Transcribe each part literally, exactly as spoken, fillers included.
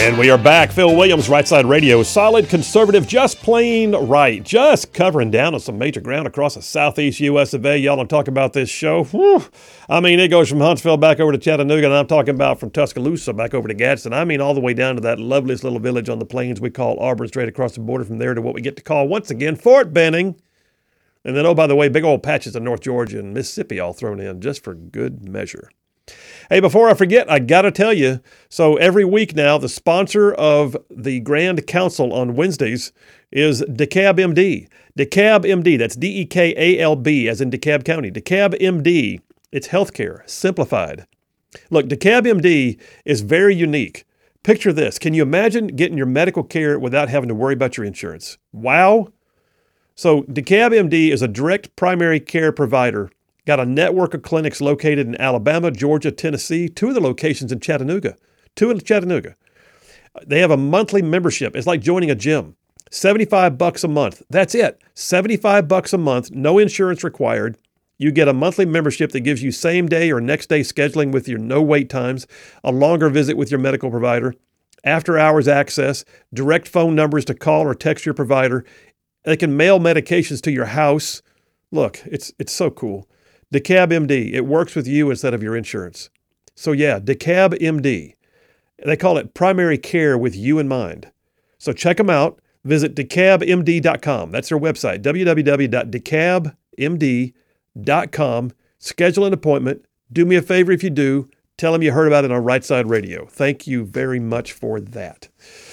And we are back. Phil Williams, Right Side Radio. Solid conservative, just plain right. Just covering down on some major ground across the southeast U S of A. Y'all don't talk about this show. Whew. I mean, it goes from Huntsville back over to Chattanooga, and I'm talking about from Tuscaloosa back over to Gadsden. I mean, all the way down to that loveliest little village on the plains we call Auburn, straight across the border from there to what we get to call, once again, Fort Benning. And then, oh, by the way, big old patches of North Georgia and Mississippi all thrown in just for good measure. Hey, before I forget, I got to tell you, so every week now, the sponsor of the Grand Council on Wednesdays is DeKalb M D. DeKalb M D, that's D E K A L B, as in DeKalb County. DeKalb M D, it's healthcare, simplified. Look, DeKalb M D is very unique. Picture this. Can you imagine getting your medical care without having to worry about your insurance? Wow. So DeKalb M D is a direct primary care provider. Got a network of clinics located in Alabama, Georgia, Tennessee, two of the locations in Chattanooga, two in Chattanooga. They have a monthly membership. It's like joining a gym. seventy-five bucks a month. That's it. seventy-five bucks a month, no insurance required. You get a monthly membership that gives you same day or next day scheduling with your no wait times, a longer visit with your medical provider, after hours access, direct phone numbers to call or text your provider. They can mail medications to your house. Look, it's it's so cool. DeKalb M D, it works with you instead of your insurance. So yeah, DeKalb M D. They call it primary care with you in mind. So check them out. Visit D E K A B M D dot com. That's their website, w w w dot D E K A B M D dot com. Schedule an appointment. Do me a favor if you do. Tell them you heard about it on Right Side Radio. Thank you very much for that.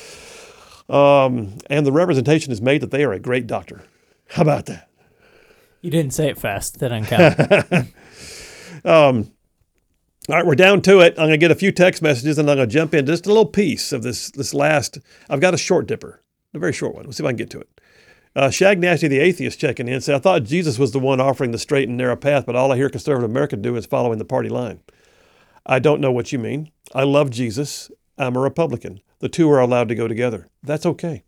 Um, and the representation is made that they are a great doctor. How about that? You didn't say it fast. That doesn't count. um, all right, we're down to it. I'm going to get a few text messages, and I'm going to jump in just a little piece of this this last. I've got a short dipper, a very short one. Let's see if I can get to it. Uh, Shag Nasty the Atheist checking in said, I thought Jesus was the one offering the straight and narrow path, but all I hear conservative America do is following the party line. I don't know what you mean. I love Jesus. I'm a Republican. The two are allowed to go together. That's okay.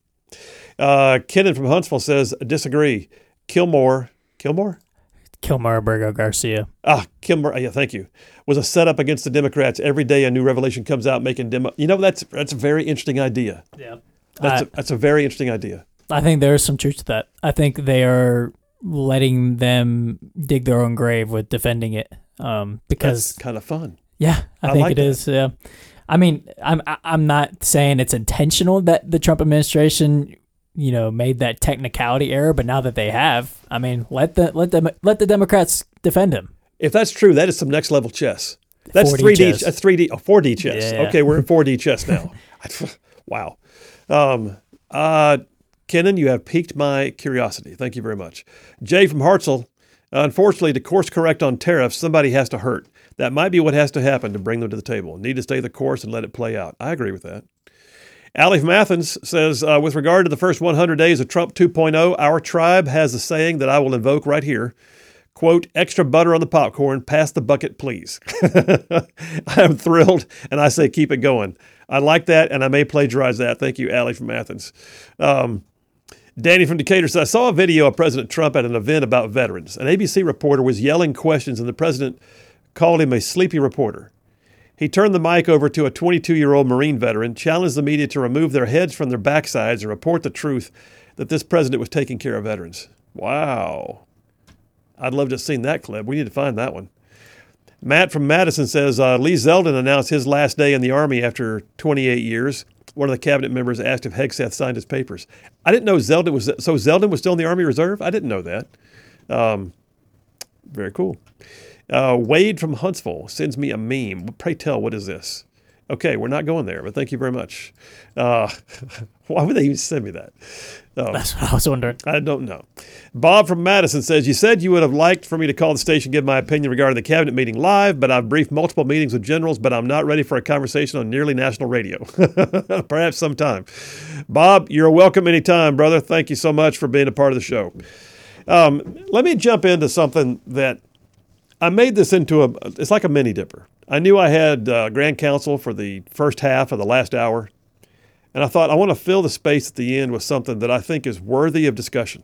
Uh, Kenan from Huntsville says, disagree. Kilmore. Kilmore? Kilmore Abrego Garcia. Ah, Kilmore. Yeah, thank you. Was a setup against the Democrats. Every day a new revelation comes out making demo. You know, that's that's a very interesting idea. Yeah. That's, I, a, that's a very interesting idea. I think there is some truth to that. I think they are letting them dig their own grave with defending it. Um, because that's kind of fun. Yeah, I, I think like it that. is. Yeah. I mean, I'm I'm not saying it's intentional that the Trump administration, you know, made that technicality error, but now that they have, I mean, let the let them let the Democrats defend him. If that's true, that is some next level chess. That's three D. That's three D. Oh, four D chess. Yeah. Okay, we're in four D chess now. Wow. Um, uh, Kenan, you have piqued my curiosity. Thank you very much. Jay from Hartselle. Unfortunately, to course correct on tariffs, somebody has to hurt. That might be what has to happen to bring them to the table. Need to stay the course and let it play out. I agree with that. Allie from Athens says, uh, with regard to the first one hundred days of Trump two point oh, our tribe has a saying that I will invoke right here. Quote, extra butter on the popcorn, pass the bucket, please. I am thrilled, and I say keep it going. I like that, and I may plagiarize that. Thank you, Allie from Athens. Um, Danny from Decatur says, I saw a video of President Trump at an event about veterans. An A B C reporter was yelling questions, and the president called him a sleepy reporter. He turned the mic over to a twenty-two-year-old Marine veteran, challenged the media to remove their heads from their backsides and report the truth that this president was taking care of veterans. Wow. I'd love to have seen that clip. We need to find that one. Matt from Madison says, uh, Lee Zeldin announced his last day in the Army after twenty-eight years. One of the cabinet members asked if Hegseth signed his papers. I didn't know Zeldin was, so Zeldin was still in the Army Reserve? I didn't know that. Um, very cool. Uh, Wade from Huntsville sends me a meme. Pray tell, what is this? Okay, we're not going there, but thank you very much. Uh, why would they even send me that? Um, That's what I was wondering. I don't know. Bob from Madison says, you said you would have liked for me to call the station and give my opinion regarding the cabinet meeting live, but I've briefed multiple meetings with generals, but I'm not ready for a conversation on nearly national radio. Perhaps sometime. Bob, you're welcome anytime, brother. Thank you so much for being a part of the show. Um, let me jump into something that I made this into a, it's like a mini dipper. I knew I had uh, Grand Council for the first half of the last hour, and I thought I want to fill the space at the end with something that I think is worthy of discussion.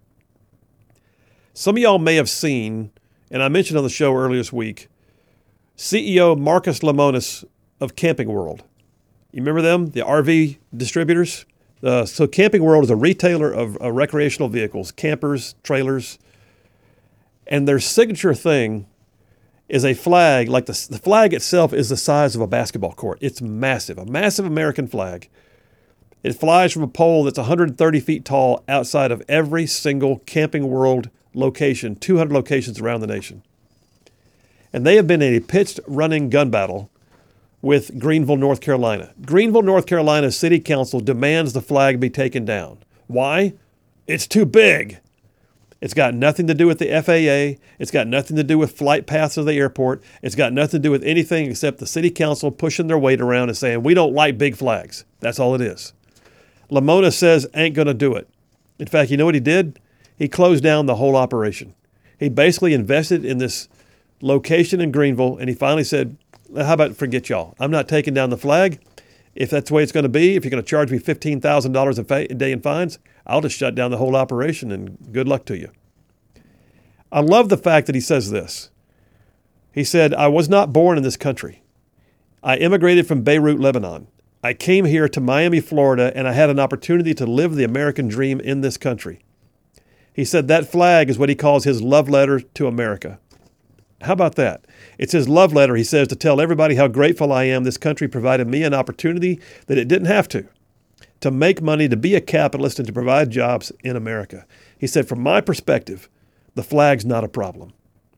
Some of y'all may have seen, and I mentioned on the show earlier this week, C E O Marcus Lemonis of Camping World You remember them, the R V distributors? Uh, so Camping World is a retailer of uh, recreational vehicles, campers, trailers, and their signature thing is a flag. Like the, the flag itself is the size of a basketball court. It's massive, a massive American flag. It flies from a pole that's one hundred thirty feet tall outside of every single Camping World location, two hundred locations around the nation. And they have been in a pitched running gun battle with Greenville, North Carolina. Greenville, North Carolina City Council demands the flag be taken down. Why? It's too big. It's got nothing to do with the F A A. It's got nothing to do with flight paths to the airport. It's got nothing to do with anything except the city council pushing their weight around and saying, we don't like big flags. That's all it is. Lamona says, ain't going to do it. In fact, you know what he did? He closed down the whole operation. He basically invested in this location in Greenville, and he finally said, how about forget y'all? I'm not taking down the flag. If that's the way it's going to be, if you're going to charge me fifteen thousand dollars a day in fines, I'll just shut down the whole operation, and good luck to you. I love the fact that he says this. He said, I was not born in this country. I immigrated from Beirut, Lebanon. I came here to Miami, Florida, and I had an opportunity to live the American dream in this country. He said that flag is what he calls his love letter to America. How about that? It's his love letter, he says, to tell everybody how grateful I am this country provided me an opportunity that it didn't have to, to make money, to be a capitalist, and to provide jobs in America. He said, from my perspective, the flag's not a problem.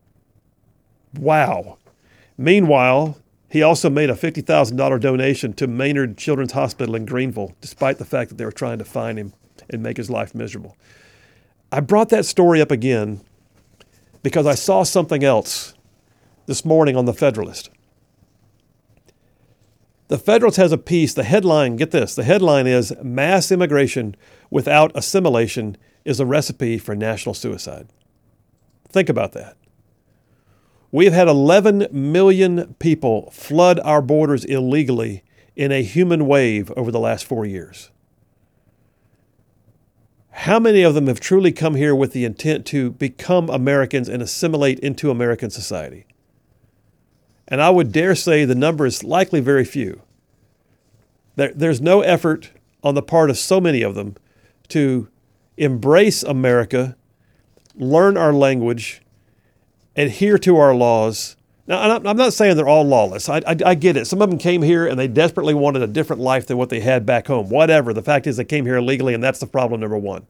Wow. Meanwhile, he also made a fifty thousand dollars donation to Maynard Children's Hospital in Greenville, despite the fact that they were trying to fine him and make his life miserable. I brought that story up again because I saw something else this morning on the Federalist. The Federalist has a piece, the headline, get this, the headline is, Mass Immigration Without Assimilation is a Recipe for National Suicide. Think about that. We've had eleven million people flood our borders illegally in a human wave over the last four years. How many of them have truly come here with the intent to become Americans and assimilate into American society? And I would dare say the number is likely very few. There, there's no effort on the part of so many of them to embrace America, learn our language, adhere to our laws. Now, I'm not saying they're all lawless. I, I, I get it. Some of them came here and they desperately wanted a different life than what they had back home. Whatever. The fact is they came here illegally, and that's the problem number one.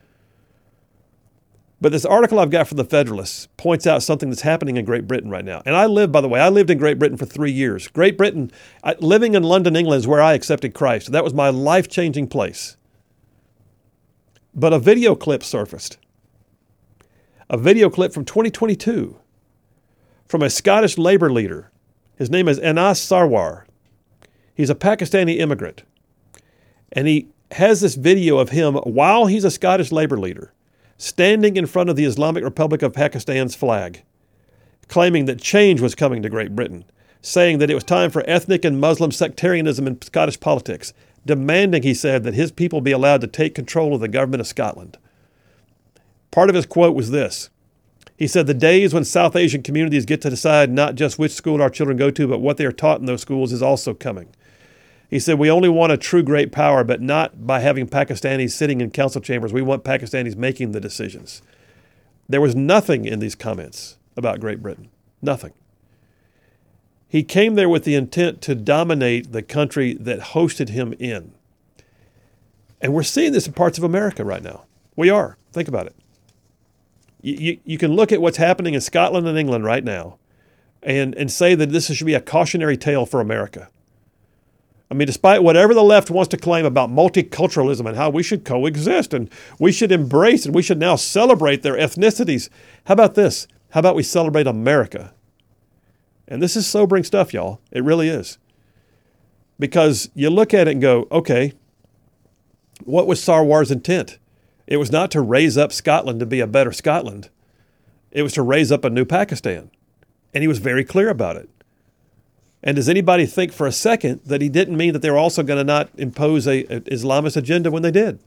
But this article I've got from the Federalist points out something that's happening in Great Britain right now. And I lived, by the way, I lived in Great Britain for three years. Great Britain, I, living in London, England is where I accepted Christ. That was my life-changing place. But a video clip surfaced. A video clip from twenty twenty-two. From a Scottish labor leader. His name is Anas Sarwar. He's a Pakistani immigrant. And he has this video of him while he's a Scottish labor leader, standing in front of the Islamic Republic of Pakistan's flag, claiming that change was coming to Great Britain, saying that it was time for ethnic and Muslim sectarianism in Scottish politics, demanding, he said, that his people be allowed to take control of the government of Scotland. Part of his quote was this. He said, the days when South Asian communities get to decide not just which school our children go to, but what they are taught in those schools is also coming. He said, we only want a true great power, but not by having Pakistanis sitting in council chambers. We want Pakistanis making the decisions. There was nothing in these comments about Great Britain. Nothing. He came there with the intent to dominate the country that hosted him in. And we're seeing this in parts of America right now. We are. Think about it. You, you can look at what's happening in Scotland and England right now and, and say that this should be a cautionary tale for America. I mean, despite whatever the left wants to claim about multiculturalism and how we should coexist and we should embrace and we should now celebrate their ethnicities, how about this? How about we celebrate America? And this is sobering stuff, y'all. It really is. Because you look at it and go, okay, what was Sarwar's intent? It was not to raise up Scotland to be a better Scotland. It was to raise up a new Pakistan. And he was very clear about it. And does anybody think for a second that he didn't mean that they were also going to not impose a, a Islamist agenda when they did?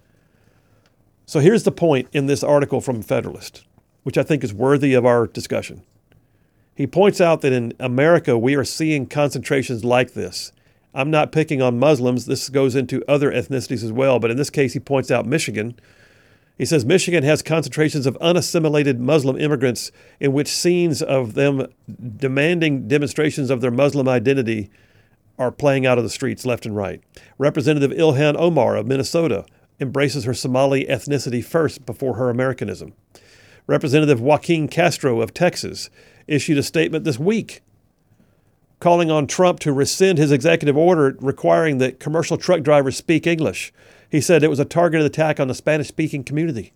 So here's the point in this article from Federalist, which I think is worthy of our discussion. He points out that in America, we are seeing concentrations like this. I'm not picking on Muslims. This goes into other ethnicities as well. But in this case, he points out Michigan. He says Michigan has concentrations of unassimilated Muslim immigrants in which scenes of them demanding demonstrations of their Muslim identity are playing out of the streets left and right. Representative Ilhan Omar of Minnesota embraces her Somali ethnicity first before her Americanism. Representative Joaquin Castro of Texas issued a statement this week calling on Trump to rescind his executive order requiring that commercial truck drivers speak English. He said it was a targeted attack on the Spanish-speaking community.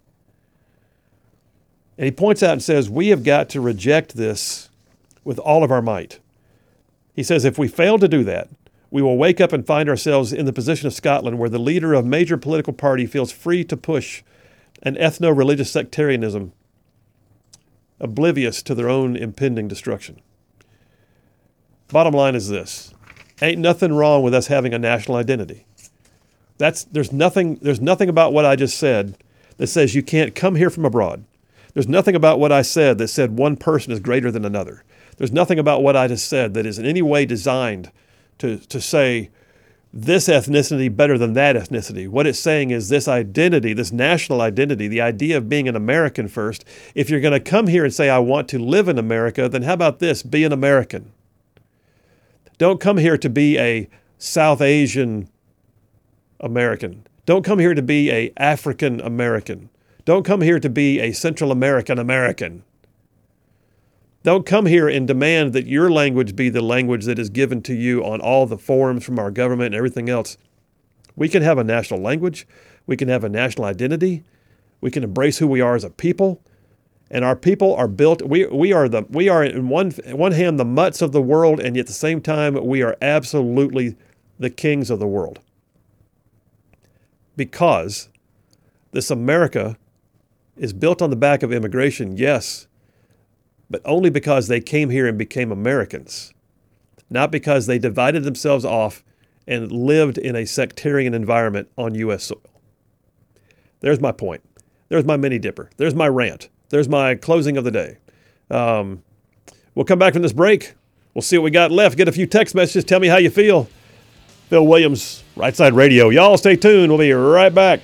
And he points out and says, we have got to reject this with all of our might. He says, if we fail to do that, we will wake up and find ourselves in the position of Scotland, where the leader of a major political party feels free to push an ethno-religious sectarianism oblivious to their own impending destruction. Bottom line is this. Ain't nothing wrong with us having a national identity. That's there's nothing there's nothing about what I just said that says you can't come here from abroad. There's nothing about what I said that said one person is greater than another. There's nothing about what I just said that is in any way designed to, to say this ethnicity better than that ethnicity. What it's saying is this identity, this national identity, the idea of being an American first. If you're going to come here and say, I want to live in America, then how about this? Be an American. Don't come here to be a South Asian American. Don't come here to be a African American. Don't come here to be a Central American American. Don't come here and demand that your language be the language that is given to you on all the forms from our government and everything else. We can have a national language. We can have a national identity. We can embrace who we are as a people. And our people are built, we we are the we are in one one hand the mutts of the world, and yet at the same time we are absolutely the kings of the world. Because this America is built on the back of immigration, yes, but only because they came here and became Americans, not because they divided themselves off and lived in a sectarian environment on U S soil. There's my point. There's my mini dipper. There's my rant. There's my closing of the day. Um, we'll come back from this break. We'll see what we got left. Get a few text messages. Tell me how you feel. Phil Williams, Right Side Radio. Y'all stay tuned. We'll be right back.